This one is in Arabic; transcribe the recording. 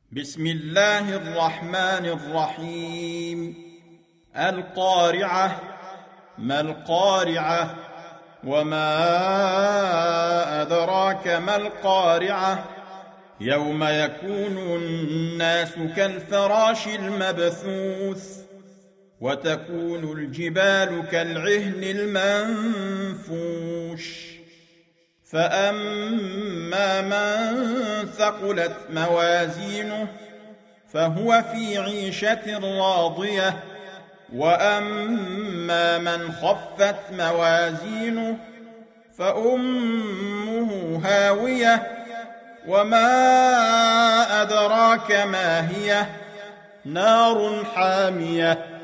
بسم الله الرحمن الرحيم. القارعة. ما القارعة؟ وما أدراك ما القارعة؟ يوم يكون الناس كالفراش المبثوث وتكون الجبال كالعهن المنفوش فأما من ثقلت موازينه فهو في عيشة راضية وأما من خفت موازينه فأمه هاوية وما أدراك ما هي نار حامية